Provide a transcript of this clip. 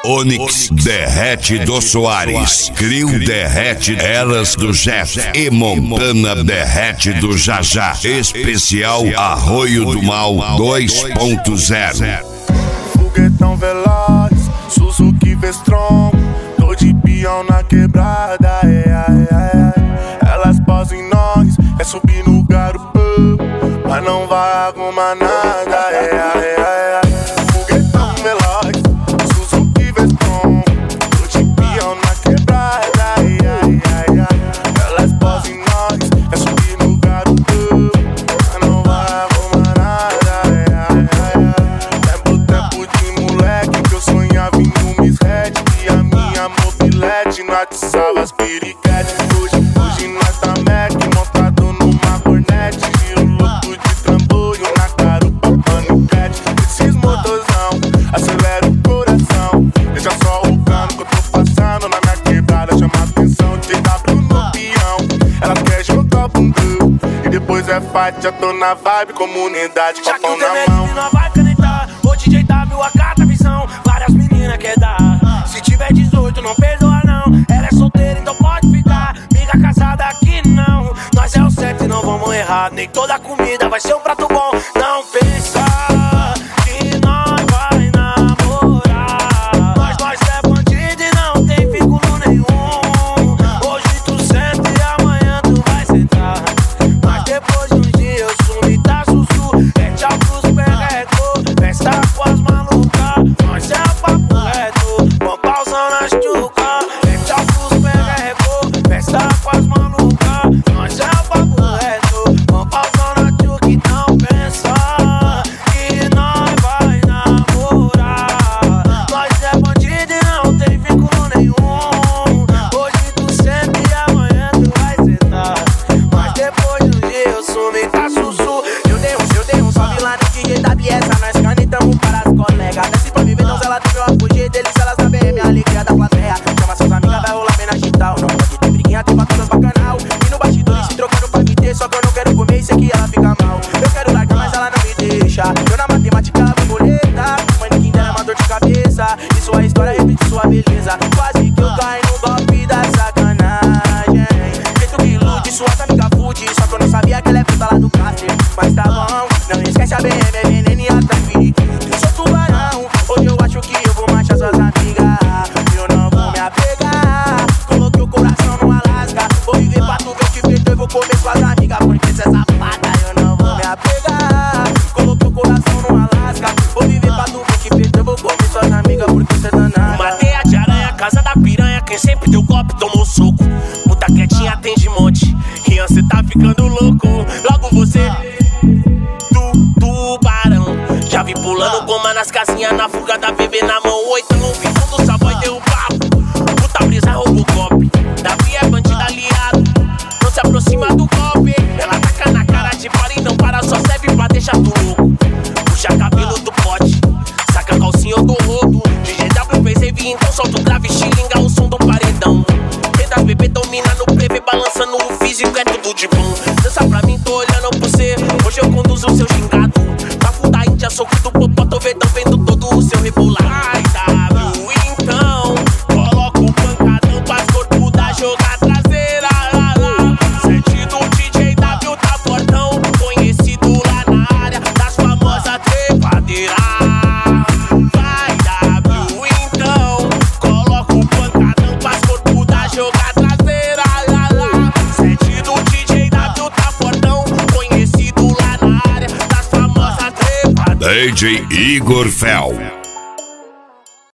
Onyx derrete do Soares, Crio derrete Eras do Jeff e Montana derrete do Jajá. Especial Arroio do Mal 2.0. Foguetão veloz, Suzuki Vestron, tô de peão na quebrada, elas posam em nós, é subir no garupa, mas não vai arrumar nada, Foguetão veloz, Suzuki Vestron, tô de peão na quebrada, elas posam em nós, é subir no garupa, mas não vai arrumar nada, tempo de moleque que eu sonhava em um misred, e a minha mobilete não atiçava as piriquetes. Hoje nós tá Mac, montado numa cornete, giro louco de trambolho na carupa paniquete. Esses motorzão, acelera o coração, deixa só o cano que eu tô passando na minha quebrada, chama atenção, TW no peão, ela quer jogar bundão, e depois é fight, já tô na vibe, comunidade com a pão na mão. Não vai canetar, o DJ W acata a visão, várias meninas quer dar. Se tiver 18 não perdoa não, ela é solteira então pode ficar. Miga casada aqui não, nós é o certo e não vamos errar. Nem toda comida vai ser um prato bom, não pensa que nós vai namorar. Nós é bandido e não tem vínculo nenhum. Hoje tu senta e amanhã tu vai sentar, mas depois de um dia eu sumo e tá sussu. É tchau pros perrecos, festa com as malucas, nós é o papo reto, vamos pausando as tchucas. É tchau pros perrecos, festa com as malucas, nós é o papo reto, vamos pausando as tchucas. Então pensa que nós vai namorar. Nós é bandido e não tem vínculo nenhum. Hoje tu senta e amanhã tu vai sentar, mas depois de um dia eu sumo e tá sussu. Eu dei um salve lá no DJWS, nós canetamos para as colegas. Desce pra viver, então ela teve a fugir deles, elas também é minha alegria da plateia. Chama seus amigas, vai rolar bem na digital. Não pode ter briguinha, tem batutas bacanal. E no bastidor se trocando pra me ter, só que eu não quero comer, isso aqui ela fica mal. Eu quero largar, mas ela não me deixa. Eu na matemática ela borboleta, manequim dela é uma dor de cabeça, e sua história repete sua beleza. Quase que eu caio no golpe da sacanagem. Feito que ilude, suas amigas fude, só que eu não sabia que ela é puta lá do Caster. Mas tá bom, não esquece a BM, é veneno e atrás periquito. Eu sou tubarão, hoje eu acho que eu vou manchar suas amigas. Eu não vou me apegar, coloquei o coração no Alasca. Vou viver pra tu ver que perdeu e vou comer suas amigas, porque cê é safada. Eu não vou me apegar, coloquei o coração no Alasca. Vou viver pra tu ver que perdeu e vou comer suas amigas, porque cê é danada. Matei a de aranha, casa da piranha, quem sempre deu golpe tomou soco. Puta quietinha tem de monte, Rian cê tá ficando louco. Logo você, tubarão, já vi pulando goma nas casinhas, na fuga da bebê na mão. Oitão, vi fundo, só vai ter um papo. Puta brisa, Robocop, Davi é bandido aliado, não se aproxima do golpe. Ela taca na cara de para e não para, só serve pra deixar tu louco. Puxa cabelo do pote, saca calcinha do rodo. DJW fez rave, então solta o grave, xilinga o som do paredão. Quem das bebê domina no PV, balançando o físico, é tudo de bom. Dança pra mim, tô olhando pro cê, hoje eu conduzo o seu gingado. Papo da Índia, soco do popó, tô vendo todo o seu rebolar. Ai, W, então coloca o pancadão pras corpo da joga traseira. Sete do DJW tá fortão, conhecido lá na área das famosas trepadeiras. Vai, W, então coloca o pancadão pras corpo da joga traseira. Sete do DJW tá fortão, conhecido lá na área das famosas trepadeiras. DJ Igor Fel.